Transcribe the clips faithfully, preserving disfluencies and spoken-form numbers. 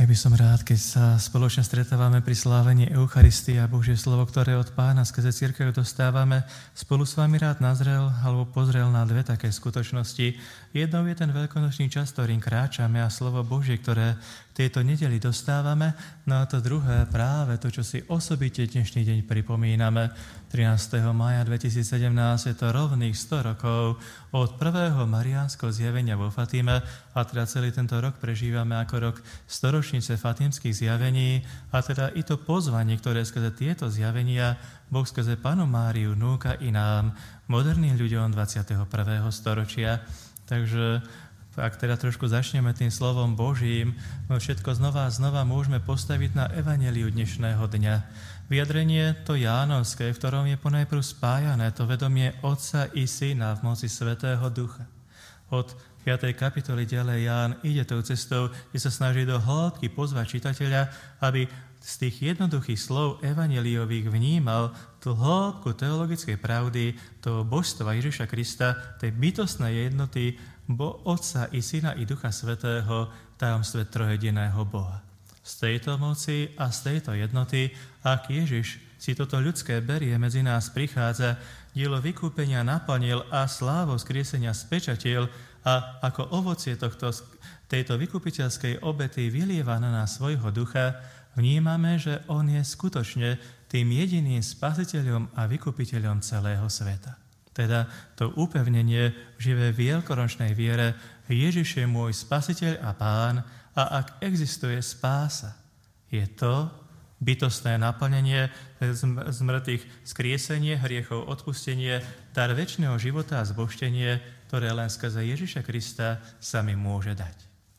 Ja by som rád, keď sa spoločne stretávame pri slávení Eucharistie a Božie slovo, ktoré od Pána skrze cirkev dostávame, spolu s vami rád nazrel alebo pozrel na dve také skutočnosti. Jednou je ten veľkonočný čas, ktorým kráčame a slovo Božie, ktoré v tejto nedeli dostávame. No a to druhé práve to, čo si osobite dnešný deň pripomíname. trinásteho mája dvetisícsedemnásť je to rovných sto rokov od prvého mariánskeho zjavenia vo Fatime a teda celý tento rok prežívame ako rok storočnice fatimských zjavení a teda i to pozvanie, ktoré skrze tieto zjavenia Boh skrze Pannu Máriu núka i nám, moderným ľuďom dvadsiateho prvého storočia. Takže ak teda trošku začneme tým slovom Božím, no všetko znova a znova môžeme postaviť na evanjeliu dnešného dňa. Vyjadrenie to Jánovské, v ktorom je ponajprv spájané to vedomie Otca i Syna v moci Svätého Ducha. Od piatej kapitoly ďalej Ján ide tou cestou, kde sa snaží do hĺbky pozvať čitateľa, aby z tých jednoduchých slov evanjeliových vnímal tú hĺbku teologickej pravdy, toho božstva Ježiša Krista, tej bytostnej jednoty Bo Otca i Syna i Ducha Svätého v tajomstve trojjediného Boha. Z tejto moci a z tejto jednoty, ak Ježiš si toto ľudské berie, medzi nás prichádza, dielo vykúpenia naplnil a slávou skriesenia spečatil a ako ovocie tohto, tejto vykupiteľskej obety vylieva na nás svojho ducha, vnímame, že on je skutočne tým jediným spasiteľom a vykupiteľom celého sveta. Teda to upevnenie v živej veľkonočnej viere, Ježiš je môj spasiteľ a pán, a ak existuje spása, je to bytostné naplnenie z mŕtvych skriesenie, hriechov odpustenie, dar večného života a zbožtenie, ktoré len skrze Ježiša Krista sa mi môže dať.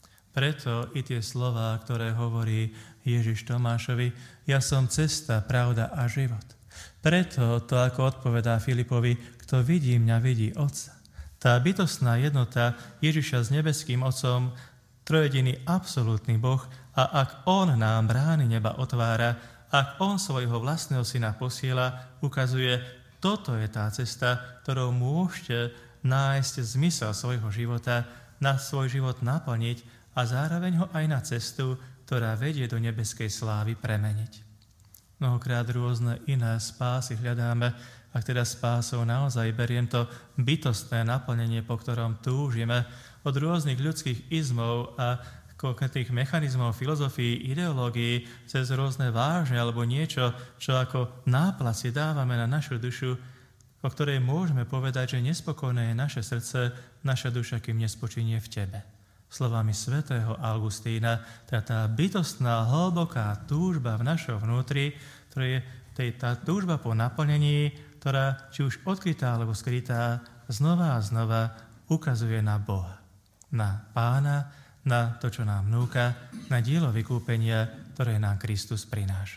Preto i tie slová, ktoré hovorí Ježiš Tomášovi, ja som cesta, pravda a život. Preto to, ako odpovedá Filipovi, kto vidí mňa, vidí Otca. Tá bytostná jednota Ježiša s nebeským Otcom, trojjediný absolútny Boh, a ak On nám brány neba otvára, ak On svojho vlastného syna posiela, ukazuje, toto je tá cesta, ktorou môžete nájsť zmysel svojho života, na svoj život naplniť a zároveň ho aj na cestu, ktorá vedie do nebeskej slávy, premeniť. Mnohokrát rôzne iné spásy hľadáme, ak teda spásou naozaj beriem to bytostné naplnenie, po ktorom túžime, od rôznych ľudských izmov a konkrétnych mechanizmov filozofii, ideológií, cez rôzne vážne alebo niečo, čo ako náplach si dávame na našu dušu, o ktorej môžeme povedať, že nespokojné je naše srdce, naša duša, kým nespočinie v Tebe. Slovami svätého Augustína, teda tá bytostná, hlboká túžba v našom vnútri, ktorá je tej, tá túžba po naplnení, ktorá, či už odkrytá alebo skrytá, znova a znova ukazuje na Boha, na Pána, na to, čo nám núka, na dielo vykúpenia, ktoré nám Kristus prináša.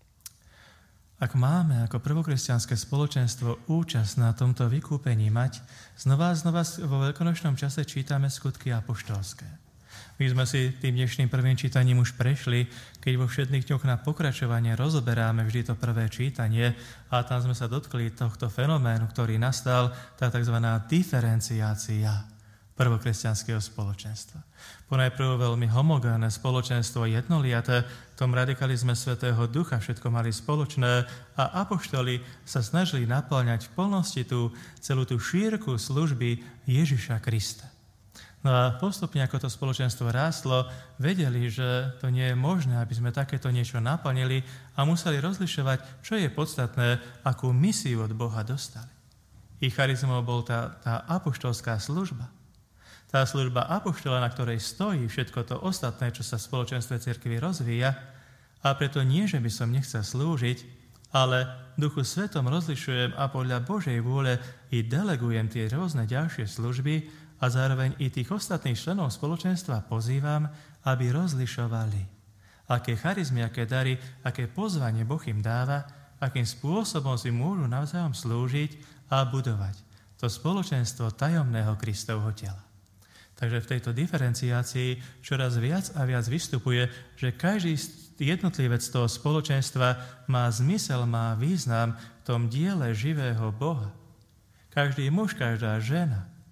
Ak máme ako prvokresťanské spoločenstvo účasť na tomto vykúpení mať, znova a znova vo veľkonočnom čase čítame skutky apoštolské. My sme si tým dnešným prvým čítaním už prešli, keď vo všetných dňoch na pokračovanie rozoberáme vždy to prvé čítanie a tam sme sa dotkli tohto fenoménu, ktorý nastal, tá tzv. Diferenciácia prvokresťanského spoločenstva. Ponajprv veľmi homogénne spoločenstvo, jednoliaté, v tom radikalizme Svätého Ducha všetko mali spoločné a apoštoli sa snažili naplňať v plnosti tú celú tú šírku služby Ježiša Krista. No a postupne, ako to spoločenstvo rástlo, vedeli, že to nie je možné, aby sme takéto niečo naplnili a museli rozlišovať, čo je podstatné, akú misiu od Boha dostali. Ich charizmou bol tá, tá apoštolská služba. Tá služba apoštola, na ktorej stojí všetko to ostatné, čo sa v spoločenstve cirkvi rozvíja, a preto nie, že by som nechcel slúžiť, ale v Duchu Svetom rozlišujem a podľa Božej vôle i delegujem tie rôzne ďalšie služby a zároveň i tých ostatných členov spoločenstva pozývam, aby rozlišovali, aké charizmy, aké dary, aké pozvanie Boh im dáva, akým spôsobom si môžu navzájom slúžiť a budovať to spoločenstvo tajomného Kristovho tela. Takže v tejto diferenciácii čoraz viac a viac vystupuje, že každý jednotlivec toho spoločenstva má zmysel, má význam v tom diele živého Boha. Každý muž, každá žena,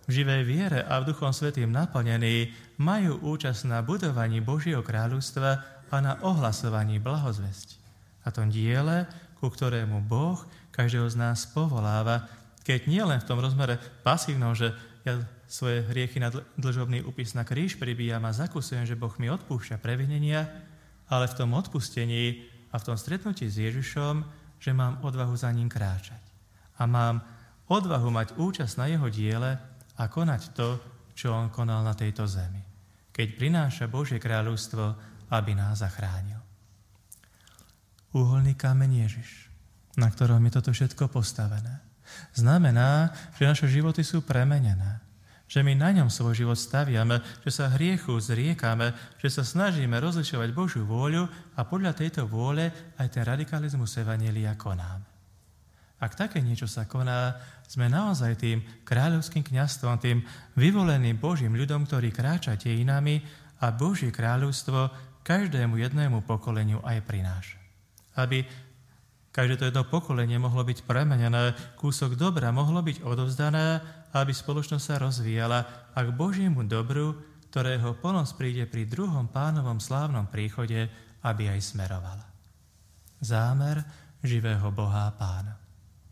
v živej viere a v Duchom Svätým naplnení, majú účasť na budovaní Božieho kráľovstva a na ohlasovaní blahozvesti. A tom diele, ku ktorému Boh každého z nás povoláva, keď nie len v tom rozmere pasívnom, že ja svoje hriechy na dlžobný úpis na kríž pribíjam a zakúsujem, že Boh mi odpúšťa previnenia, ale v tom odpustení a v tom stretnutí s Ježišom, že mám odvahu za ním kráčať. A mám odvahu mať účasť na jeho diele a konať to, čo on konal na tejto zemi, keď prináša Božie kráľovstvo, aby nás zachránil. Úholný kameň Ježiš, na ktorom je toto všetko postavené, znamená, že naše životy sú premenené, že my na ňom svoj život staviame, že sa hriechu zriekame, že sa snažíme rozlišovať Božiu vôľu a podľa tejto vôle aj ten radikalizmus evanjelia konáme. Ak také niečo sa koná, sme naozaj tým kráľovským kňazstvom, tým vyvoleným Božím ľudom, ktorí kráča dejinami a Božie kráľovstvo každému jednému pokoleniu aj prináša. Aby každé to jedno pokolenie mohlo byť premenené, kúsok dobra mohlo byť odovzdané, aby spoločnosť sa rozvíjala a k Božiemu dobru, ktorého plnosť príde pri druhom Pánovom slávnom príchode, aby aj smerovala. Zámer živého Boha a Pána.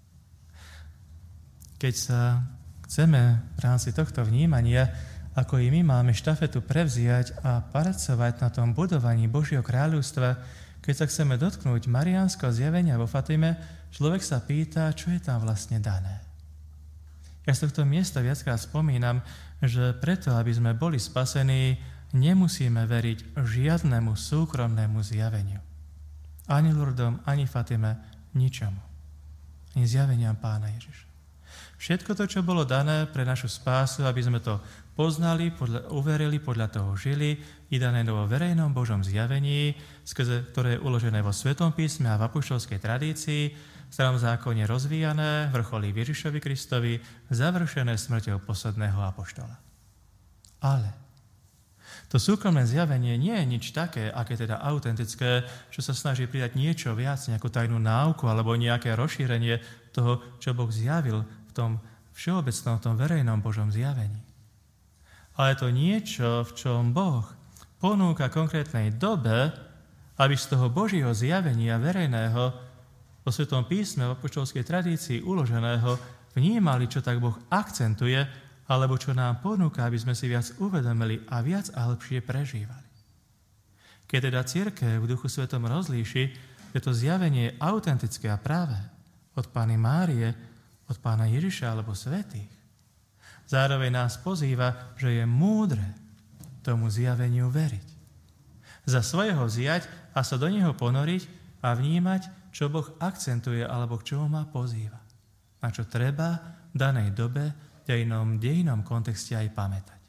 Keď sa chceme v rámci tohto vnímania, ako i my máme štafetu prevziať a pracovať na tom budovaní Božieho kráľovstva, keď sa chceme dotknúť mariánskeho zjavenia vo Fatime, človek sa pýta, čo je tam vlastne dané. Ja z tohto miesta viackrát spomínam, že preto, aby sme boli spasení, nemusíme veriť žiadnemu súkromnému zjaveniu. Ani Lurdom, ani Fatime, ničomu. Ani zjaveniam Pána Ježiša. Všetko to, čo bolo dané pre našu spásu, aby sme to poznali, podľa, uverili, podľa toho žili, i dané vo verejnom Božom zjavení, skrze ktoré je uložené vo Svetom písme a v apoštolskej tradícii, v Starom zákone rozvíjané, vrcholí Ježišovi Kristovi, završené smrťou posledného apoštola. Ale to súkromné zjavenie nie je nič také, aké teda autentické, čo sa snaží pridať niečo viac, nejakú tajnú náuku alebo nejaké rozšírenie toho, čo Boh zjavil v tom všeobecnom, v tom verejnom Božom zjavení. Ale to niečo, v čom Boh ponúka konkrétnej dobe, aby z toho Božieho zjavenia verejného vo Svetom písme, v apoštolskej tradícii uloženého, vnímali, čo tak Boh akcentuje, alebo čo nám ponúka, aby sme si viac uvedomili a viac a lepšie prežívali. Keď teda cirkev v Duchu Svetom rozlíši, že to zjavenie je autentické a práve od Panny Márie, od Pána Ježiša alebo svätých, zároveň nás pozýva, že je múdre tomu zjaveniu veriť. Za svojho vziať a sa do neho ponoriť a vnímať, čo Boh akcentuje alebo k čomu ma pozýva. Na čo treba v danej dobe, v dejnom, dejnom kontexte aj pamätať.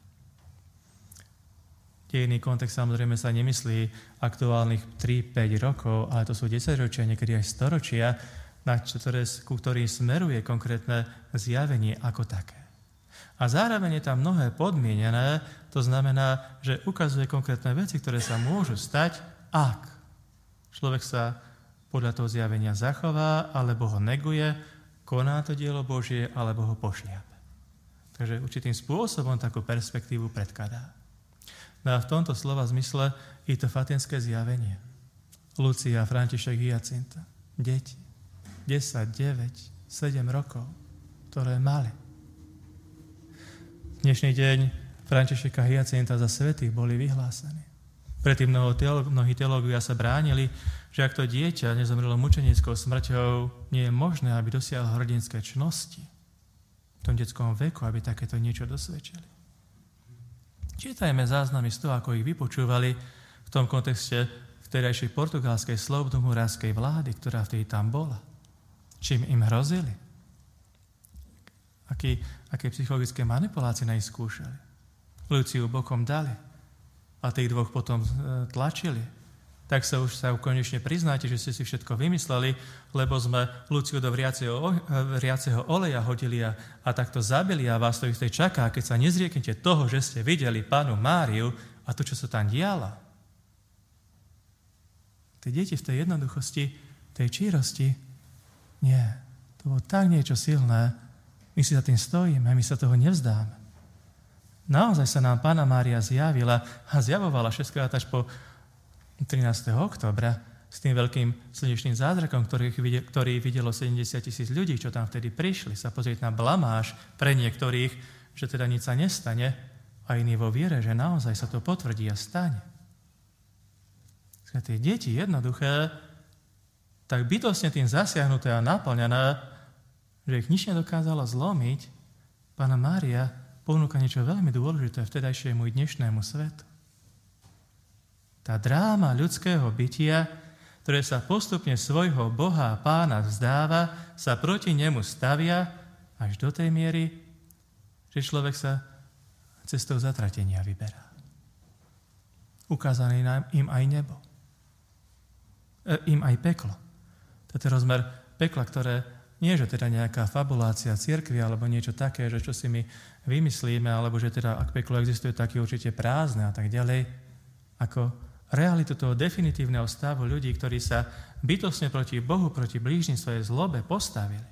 Dejný kontext samozrejme sa nemyslí aktuálnych tri päť rokov, ale to sú desaťročia, niekedy aj storočia, na ktoré, ku ktorým smeruje konkrétne zjavenie ako také. A zároveň je tam mnohé podmienené, to znamená, že ukazuje konkrétne veci, ktoré sa môžu stať, ak človek sa podľa toho zjavenia zachová, alebo ho neguje, koná to dielo Božie, alebo ho pošliape. Takže určitým spôsobom takú perspektívu predkladá. No a v tomto slova zmysle je to fatinské zjavenie. Lucia, František, Hyacinta, deti, desať, deväť, sedem rokov, ktoré mali. Dnešný deň František a Hyacinta za svätých boli vyhlásení. Predtým mnohí teológovia sa bránili, že ak to dieťa nezomrelo mučenickou smrťou, nie je možné, aby dosiahlo hrdinské čnosti v tom detskom veku, aby takéto niečo dosvedčili. Čítajme záznamy z toho, ako ich vypočúvali v tom kontexte vtedajšej portugalskej slobodomurárskej vlády, ktorá vtedy tam bola. Čím im hrozili? Aký, aké psychologické manipulácie na ich skúšali? Luciu bokom dali a tých dvoch potom tlačili. Tak sa už sa konečne priznáte, že ste si všetko vymysleli, lebo sme Luciu do vriaceho, vriaceho oleja hodili a, a takto zabili a vás to isté čaká, keď sa nezrieknete toho, že ste videli Pannu Máriu a to, čo sa tam dialo. Tie deti v tej jednoduchosti, tej čírosti, nie. To bolo tak niečo silné, my si za tým stojíme, my sa toho nevzdáme. naozaj sa nám Panna Mária zjavila a zjavovala šesťkrát až po trinásteho októbra s tým veľkým slnečným zázrakom, ktorý, ktorý videlo sedemdesiat tisíc ľudí, čo tam vtedy prišli, sa pozrieť na blamáž pre niektorých, že teda nič sa nestane, a iní vo viere, že naozaj sa to potvrdí a stane. Tie deti jednoduché, tak bytostne tým zasiahnuté a naplňané, že ich nič nedokázalo zlomiť, Panna Mária ponúka niečo veľmi dôležité vtedajšiemu i dnešnému svetu. Tá dráma ľudského bytia, ktoré sa postupne svojho Boha a Pána vzdáva, sa proti nemu stavia až do tej miery, že človek sa cestou zatratenia vyberá. Ukázané im aj nebo. E, im aj peklo. Toto je rozmer pekla, ktoré nie je teda nejaká fabulácia cirkvi alebo niečo také, že čo si my vymyslíme, alebo že teda ak peklo existuje, tak je určite prázdne a tak ďalej, ako realitu toho definitívneho stavu ľudí, ktorí sa bytostne proti Bohu, proti blížnym svojej zlobe postavili.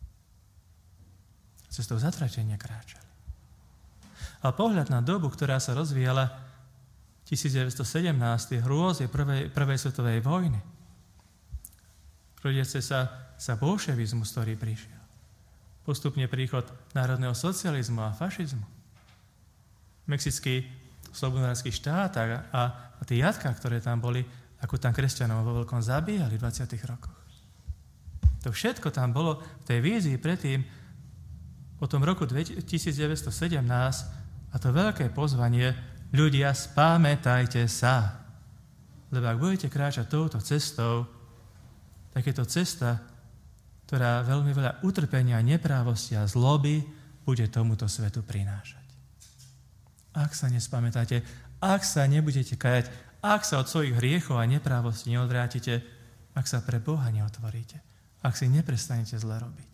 Cestou zatratenia kráčali. A pohľad na dobu, ktorá sa rozvíjala devätnásť sedemnásť, hrôzy prvej, prvej svetovej vojny, rodiace sa, sa bolševizmus, ktorý prišiel. Postupne príchod národného socializmu a fašizmu. Mexický slobodársky štát a, a, a tie jatka, ktoré tam boli, ako tam kresťanov vo veľkom zabíjali v dvadsiatych rokoch. To všetko tam bolo v tej vízii predtým, po tom roku devätnásť sedemnásť, a to veľké pozvanie: ľudia, spamätajte sa. Lebo ak budete kráčať touto cestou, tak je to cesta, ktorá veľmi veľa utrpenia, neprávosti a zloby bude tomuto svetu prinášať. Ak sa nespamätáte, ak sa nebudete kajať, ak sa od svojich hriechov a neprávosti neodvrátite, ak sa pre Boha neotvoríte, ak si neprestanete zle robiť.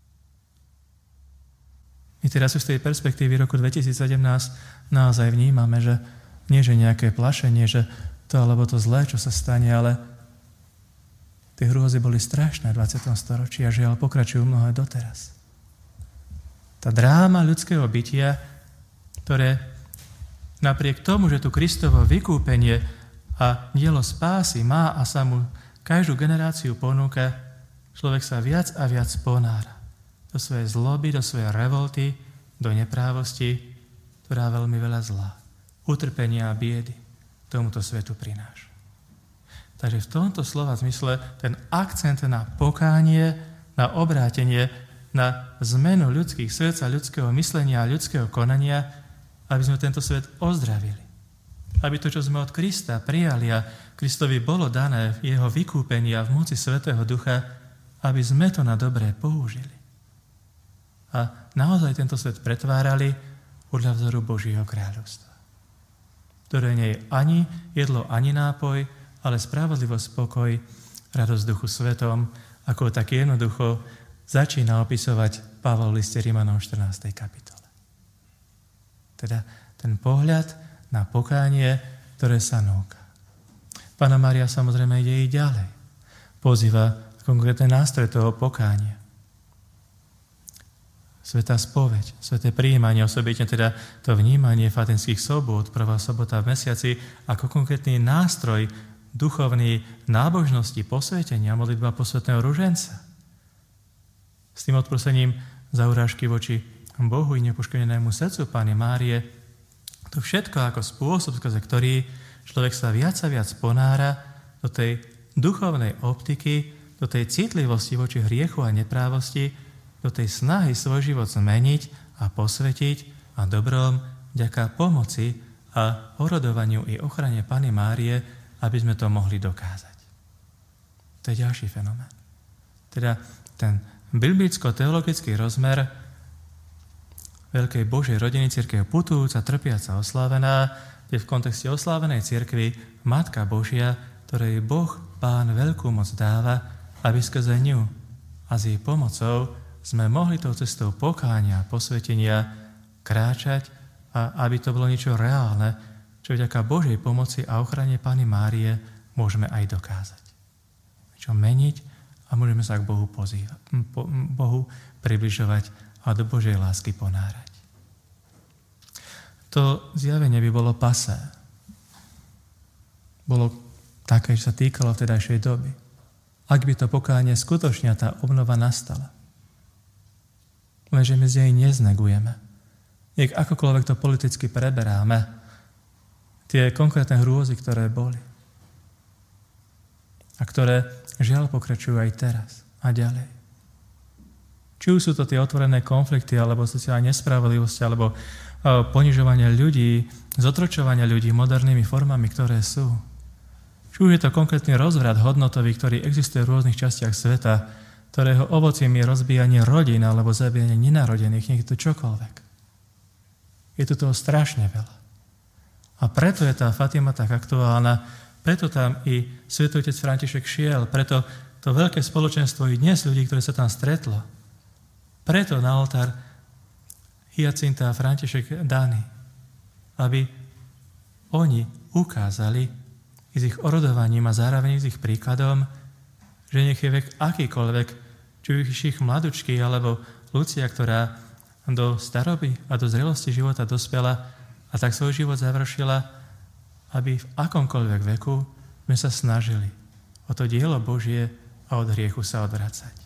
My teraz už z tej perspektívy roku dvetisícsedemnásť naozaj vnímame, že nie že nejaké plašenie, že to alebo to zlé, čo sa stane, ale tie hrôzy boli strašné v dvadsiatom storočí a žiaľ pokračujú mnohé doteraz. Tá dráma ľudského bytia, ktoré napriek tomu, že tu Kristovo vykúpenie a dielo spásy má a sa mu každú generáciu ponúka, človek sa viac a viac ponára do svojej zloby, do svojej revolty, do neprávosti, ktorá veľmi veľa zla, utrpenia a biedy tomuto svetu prináša. Takže v tomto slova zmysle ten akcent na pokánie, na obrátenie, na zmenu ľudských srdc a ľudského myslenia a ľudského konania, aby sme tento svet ozdravili. Aby to, čo sme od Krista prijali a Kristovi bolo dané v jeho vykúpení a v moci Svätého Ducha, aby sme to na dobré použili. A naozaj tento svet pretvárali podľa vzoru Božieho kráľovstva, ktoré nie je ani jedlo, ani nápoj, ale spravodlivosť, spokoj, radosť Duchu Svetom, ako tak jednoducho začína opisovať Pavol v liste Rimanom v štrnástej kapitole. Teda ten pohľad na pokánie, ktoré sa núka. Panna Mária samozrejme ide i ďalej. Pozýva konkrétne nástroje toho pokánia. Svätá spoveď, sväté prijímanie, osobitne teda to vnímanie fatinských sobôt, prvá sobota v mesiaci, ako konkrétny nástroj duchovný nábožnosti, posvetenia, modlitba posvätného ruženca. S tým odprosením za urážky voči Bohu i nepoškodenému srdcu Panny Márie, to všetko ako spôsob, skrze ktorý človek sa viac a viac ponára do tej duchovnej optiky, do tej citlivosti voči hriechu a neprávosti, do tej snahy svoj život zmeniť a posvetiť a dobrom vďaka pomoci a orodovaniu i ochrane Panny Márie, aby sme to mohli dokázať. To je ďalší fenomén. Teda ten biblicko-teologický rozmer veľkej Božej rodiny, cirkev putujúca, trpiaca, oslávená, je v kontexte oslávenej cirkvi Matka Božia, ktorej Boh Pán veľkú moc dáva, aby skrze ňu a s jej pomocou sme mohli tou cestou pokánia a posvetenia kráčať a aby to bolo niečo reálne, čo vďaka Božej pomoci a ochrane Panny Márie môžeme aj dokázať. Čo meniť a môžeme sa k Bohu pozývať, po, Bohu približovať a do Božej lásky ponárať. to zjavenie by bolo pasé. Bolo také, že sa týkalo vtedajšej doby. Ak by to pokánie skutočne tá obnova nastala. Lenže my z nej neznegujeme. Nech akokoľvek to politicky preberáme, tie konkrétne hrôzy, ktoré boli a ktoré žiaľ pokračujú aj teraz a ďalej. Či už sú to tie otvorené konflikty, alebo sociálna nespravodlivosť, alebo ponižovanie ľudí, zotročovanie ľudí modernými formami, ktoré sú. Či už je to konkrétny rozvrat hodnotový, ktorý existuje v rôznych častiach sveta, ktorého ovocím je rozbíjanie rodín alebo zabíjanie nenarodených, nech je to čokoľvek. Je tu toho strašne veľa. A preto je tá Fatima tak aktuálna, preto tam i svätý otec František šiel, preto to veľké spoločenstvo i dnes ľudí, ktoré sa tam stretlo. Preto na oltár Hyacinta a František dány, aby oni ukázali s ich orodovaním a zároveň s ich príkladom, že nech je vek akýkoľvek, či už ich mladučky, alebo Lucia, ktorá do staroby a do zrelosti života dospela a tak svoj život završila, aby v akomkoľvek veku sme sa snažili o to dielo Božie a od hriechu sa odvracať.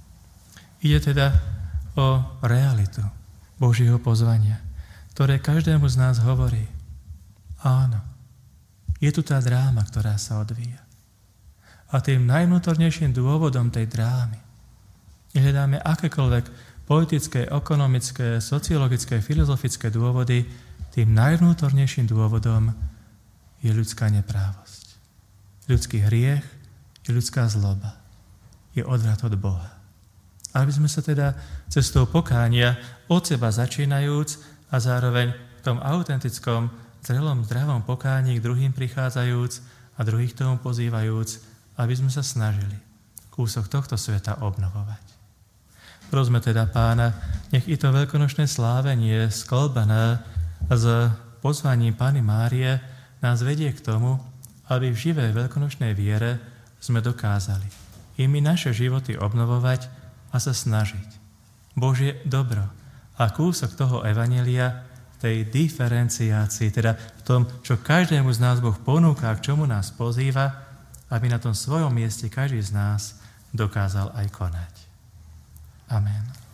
Ide teda o realitu Božieho pozvania, ktoré každému z nás hovorí: áno, je tu tá dráma, ktorá sa odvíja. A tým najvnútornejším dôvodom tej drámy nehľadáme akékoľvek politické, ekonomické, sociologické, filozofické dôvody, tým najvnútornejším dôvodom je ľudská neprávosť. Ľudský hriech je ľudská zloba. Je odvrat od Boha. Aby sme sa teda cestou pokánia od seba začínajúc a zároveň v tom autentickom, zrelom, zdravom pokání k druhým prichádzajúc a druhých tomu pozývajúc, aby sme sa snažili kúsok tohto sveta obnovovať. Prosme teda Pána, nech i to veľkonočné slávenie sklbené s pozvaním Panny Márie nás vedie k tomu, aby v živej veľkonočnej viere sme dokázali i my naše životy obnovovať a sa snažiť Božie dobro a kúsok toho evanjelia, tej diferenciácii, teda v tom, čo každému z nás Boh ponúka, k čomu nás pozýva, aby na tom svojom mieste každý z nás dokázal aj konať. Amen.